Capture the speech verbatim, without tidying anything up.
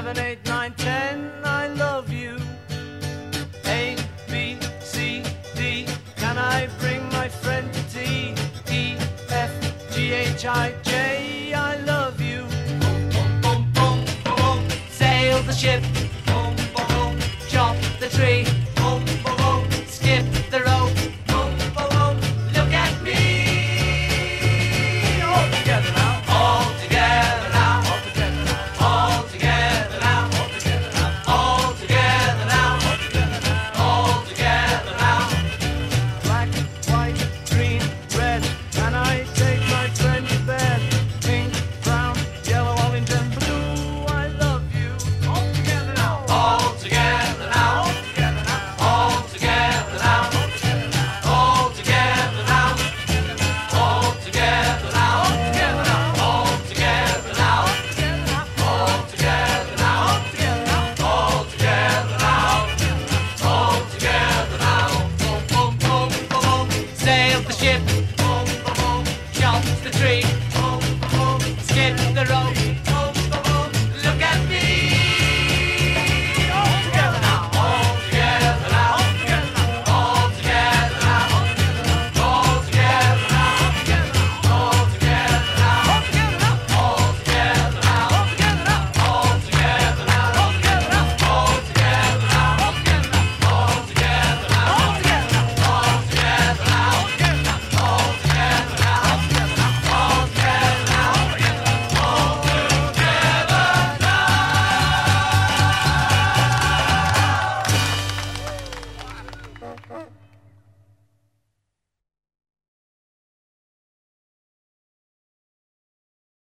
seven, eight, nine, ten, I love you. A, B, C, D, can I bring my friend to tea? E, F, G, H, I, J, I love you. Boom, boom, boom, boom, boom. Sail the ship